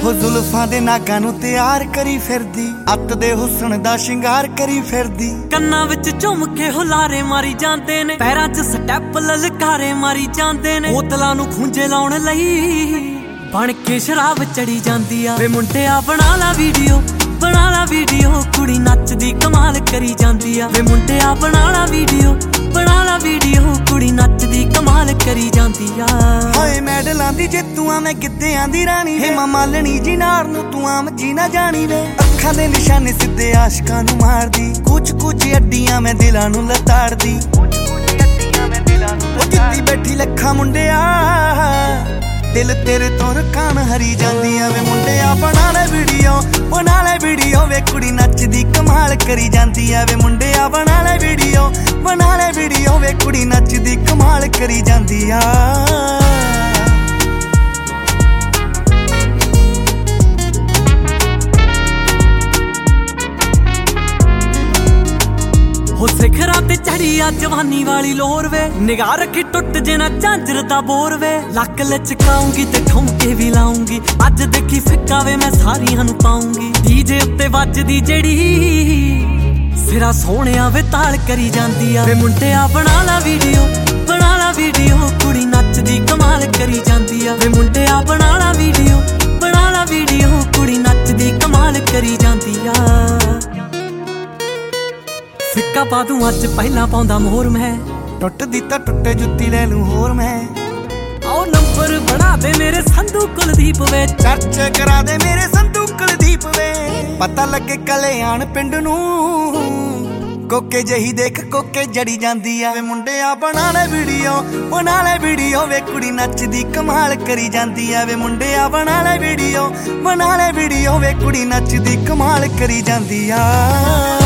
ਹੋ ਜ਼ੁਲਫਾਂ ਦੇ ਨਾਗਾਂ ਨੂੰ ਤਿਆਰ ਕਰੀ ਫਿਰਦੀ, ਅੱਤ ਦੇ ਹੁਸਨ ਦਾ ਸ਼ਿੰਗਾਰ ਕਰੀ ਫਿਰਦੀ। ਕੰਨਾਂ ਵਿੱਚ ਝੁੰਮ ਕੇ ਹੁਲਾਰੇ ਮਾਰੀ ਜਾਂਦੇ ਨੇ, ਪੈਰਾਂ 'ਚ ਸਟੈਪ ਲਲਕਾਰੇ ਮਾਰੀ ਜਾਂਦੇ ਨੇ। ਬੋਤਲਾਂ ਨੂੰ ਖੂੰਜੇ ਲਾਉਣ ਲਈ ਬਣ ਕੇ ਸ਼ਰਾਬ ਚੜੀ ਜਾਂਦੀ ਆ। ਵੇ ਮੁੰਡਿਆ ਬਣਾ ਲਾ ਵੀਡੀਓ, ਬਣਾ ਲਾ ਵੀਡੀਓ, ਕੁੜੀ ਨੱਚਦੀ ਕਮਾਲ ਕਰੀ ਜਾਂਦੀ ਆ। ਵੇ ਮੁੰਡਿਆ ਬਣਾ ਲਾ ਵੀਡੀਓ, ਬਣਾ ਲਾ ਵੀਡੀਓ, ਕੁੜੀ ਨੱਚਦੀ ਕਮਾਲ ਕਰੀ ਜਾਂਦੀ ਆ। ਹਾਏ ਮੈਡਲਾਂ ਦੀ ਜੇਤੂ ਆ ਮੈਂ ਗਿੱਧਿਆਂ ਦੀ ਰਾਣੀ, ਹੇਮਾ ਮਾਲਣੀ ਜੀ ਨਾਰ ਨੂੰ ਤੂੰ ਆਮ ਜੀ ਨਾ ਜਾਣੀ ਵੇ। ਅੱਖਾਂ ਦੇ ਨਿਸ਼ਾਨੇ ਸਿੱਧੇ ਆਸ਼ਕਾਂ ਨੂੰ ਮਾਰਦੀ, ਕੁਝ ਅੱਡੀਆਂ ਮੈਂ ਦਿਲਾਂ ਨੂੰ ਲਤਾੜਦੀ। ਉਹ ਜਿੱਤੀ ਬੈਠੀ ਲੱਖਾਂ ਮੁੰਡਿਆ, ਦਿਲ ਤੇਰੇ ਤੋਂ ਰਕਾਨ ਹਰੀ ਜਾਂਦੀ ਆ। ਵੇ ਮੁੰਡਿਆ ਬਣਾ ਲੈ ਵੀਡੀਓ, ਬਣਾ ਲੈ ਵੀਡੀਓ, ਵੇ ਕੁੜੀ ਨੱਚਦੀ ਕਮਾਲ ਕਰੀ ਜਾਂਦੀ ਆ। ਵੇ ਮੁੰਡਿਆ ਬਣਾ ਲੈ ਵੀਡੀਓ, ਬਣਾ ਲੈ ਵੀਡੀਓ, ਵੇ ਕੁੜੀ ਨੱਚਦੀ ਕਮਾਲ ਕਰੀ ਜਾਂਦੀ ਆ। ਹੋ ਸਿਖਰਾਂ ਤੇ ਚੜੀ ਆ ਜਵਾਨੀ ਵਾਲੀ ਲੋਰ ਵੇ, ਨਿਗਾਹ ਰੱਖੀ ਟੁੱਟ ਜੇ ਨਾ ਝਾਂਜਰ ਦਾ ਬੋਰ ਵੇ। ਲੱਕ ਲਚਕਾਉਂਗੀ ਤੇ ਠੁਮਕੇ ਵੀ ਲਾਉਂਗੀ, ਅੱਜ ਦੇਖੀ ਫਿੱਕਾ ਵੇ ਮੈਂ ਸਾਰੀਆਂ ਨੂੰ ਪਾਉਂਗੀ। ਡੀਜੇ ਉੱਤੇ ਵੱਜਦੀ ਜਿਹੜੀ ਸਿਰਾ ਸੋਹਣਿਆ ਵੇ ਤਾਲ ਕਰੀ ਜਾਂਦੀ ਆ। ਵੇ ਮੁੰਡਿਆ ਬਣਾ ਲਾ ਵੀਡੀਓ, ਬਣਾ ਲਾ ਵੀਡੀਓ, ਕੁੜੀ ਨੱਚਦੀ ਕਮਾਲ ਕਰੀ ਜਾਂਦੀ ਆ। ਵੇ ਮੁੰਡਿਆ ਬਣਾ ਲਾ ਵੀਡੀਓ, ਬਣਾ ਲਾ ਵੀਡੀਓ, ਕੁੜੀ ਨੱਚਦੀ ਕਮਾਲ ਕਰੀ ਜਾਂਦੀ ਆ। ਫਿੱਕਾ ਪਾ ਦੂੰ ਅੱਜ ਪਹਿਲਾਂ ਪਾਉਂਦਾ ਮੋਹਰ ਮੈਂ, ਟੁੱਟਦੀ ਤਾਂ ਟੁੱਟੇ ਜੁੱਤੀ ਲੈ ਲੂੰ ਹੋਰ ਮੈਂ। ਆਓ ਨੰਬਰ ਬਣਾ ਦੇ ਮੇਰੇ ਸੰਧੂ ਕੁਲਦੀਪ ਵੇ, ਚਰਚਾ ਕਰਾ ਦੇ ਮੇਰੇ ਸੰਧੂ ਕੁਲਦੀਪ ਵੇ। ਪਤਾ ਲੱਗੇ ਕਲਿਆਣ ਪਿੰਡ ਨੂੰ, ਕੋਕੇ ਜਹੀ ਦੇਖ ਕੋਕੇ ਜੜੀ ਜਾਂਦੀ ਆ। ਵੇ ਮੁੰਡਿਆ ਬਣਾ ਲੈ ਵੀਡੀਓ, ਬਣਾ ਲੈ ਵੀਡੀਓ, ਵੇ ਕੁੜੀ ਨੱਚਦੀ ਕਮਾਲ ਕਰੀ ਜਾਂਦੀ ਆ। ਵੇ ਮੁੰਡਿਆ ਬਣਾ ਲੈ ਵੀਡੀਓ, ਬਣਾ ਲੈ ਵੀਡੀਓ, ਵੇ ਕੁੜੀ ਨੱਚਦੀ ਕਮਾਲ ਕਰੀ ਜਾਂਦੀ ਆ।